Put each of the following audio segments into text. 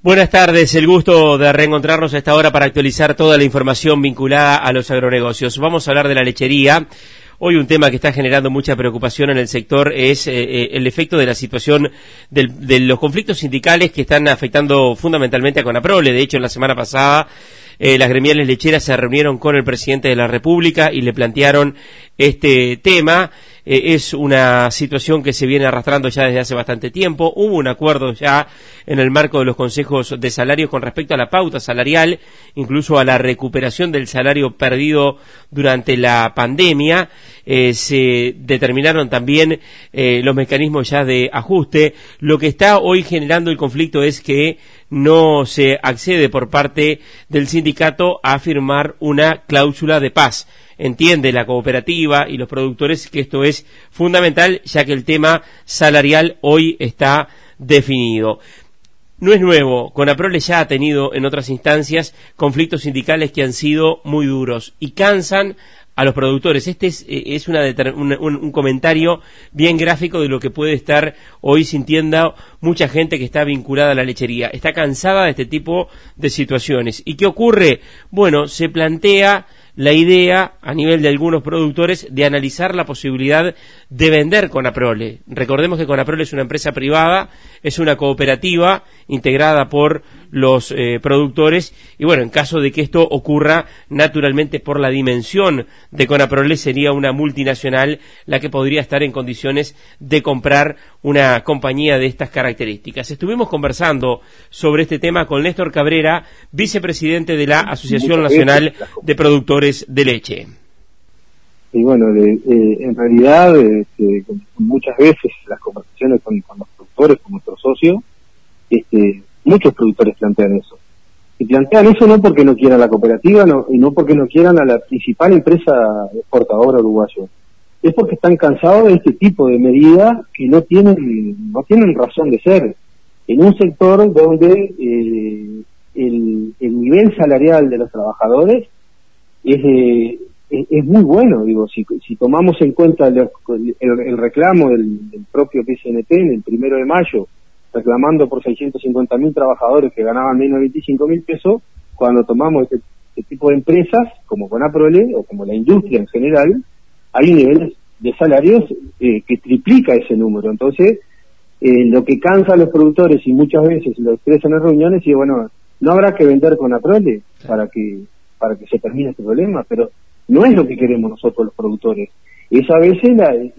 Buenas tardes, el gusto de reencontrarnos a esta hora para actualizar toda la información vinculada a los agronegocios. Vamos a hablar de la lechería. Hoy un tema que está generando mucha preocupación en el sector es el efecto de la situación de los conflictos sindicales que están afectando fundamentalmente a Conaprole. De hecho, la semana pasada las gremiales lecheras se reunieron con el presidente de la República y le plantearon este tema. Es una situación que se viene arrastrando ya desde hace bastante tiempo. Hubo un acuerdo ya en el marco de los consejos de salarios con respecto a la pauta salarial, incluso a la recuperación del salario perdido durante la pandemia. Se determinaron también los mecanismos ya de ajuste. Lo que está hoy generando el conflicto es que no se accede por parte del sindicato a firmar una cláusula de paz. Entiende la cooperativa y los productores que esto es fundamental, ya que el tema salarial hoy está definido. No es nuevo, Conaprole ya ha tenido en otras instancias conflictos sindicales que han sido muy duros y cansan a los productores. Este es un comentario bien gráfico de lo que puede estar hoy sintiendo mucha gente que está vinculada a la lechería. Está cansada de este tipo de situaciones. ¿Y qué ocurre? Bueno, se plantea la idea a nivel de algunos productores de analizar la posibilidad de vender Conaprole. Recordemos que Conaprole es una empresa privada, es una cooperativa integrada por los productores y bueno, en caso de que esto ocurra, naturalmente por la dimensión de Conaprole sería una multinacional la que podría estar en condiciones de comprar una compañía de estas características. Estuvimos conversando sobre este tema con Néstor Cabrera, vicepresidente de la Asociación Nacional de Productores de Leche. Y bueno, en realidad muchas veces las conversaciones con los productores, con nuestros socios, muchos productores plantean eso. Y plantean eso no porque no quieran la cooperativa, y no porque no quieran a la principal empresa exportadora uruguaya. Es porque están cansados de este tipo de medidas que no tienen razón de ser. En un sector donde el nivel salarial de los trabajadores es muy bueno. Digo, si tomamos en cuenta el reclamo del propio PCNT en el 1 de mayo, reclamando por 650.000 trabajadores que ganaban menos de 25.000 pesos, cuando tomamos este tipo de empresas, como Conaprole, o como la industria en general, hay niveles de salarios que triplica ese número. Entonces, lo que cansa a los productores, y muchas veces lo expresan en reuniones, y bueno, no habrá que vender Conaprole para que se termine este problema, pero no es lo que queremos nosotros los productores. Es a veces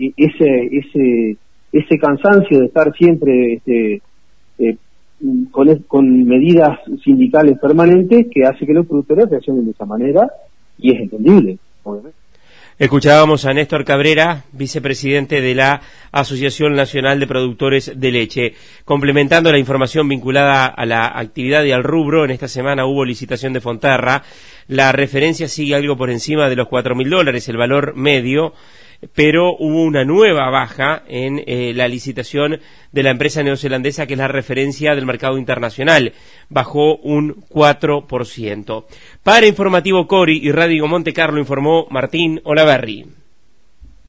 ese cansancio de estar siempre con medidas sindicales permanentes que hace que los productores reaccionen de esa manera, y es entendible, obviamente. Escuchábamos a Néstor Cabrera, vicepresidente de la Asociación Nacional de Productores de Leche. Complementando la información vinculada a la actividad y al rubro, en esta semana hubo licitación de Fonterra. La referencia sigue algo por encima de los $4.000, el valor medio, pero hubo una nueva baja en la licitación de la empresa neozelandesa, que es la referencia del mercado internacional. Bajó un 4%. Para Informativo Cori y Radio Monte Carlo informó Martín Olaverri.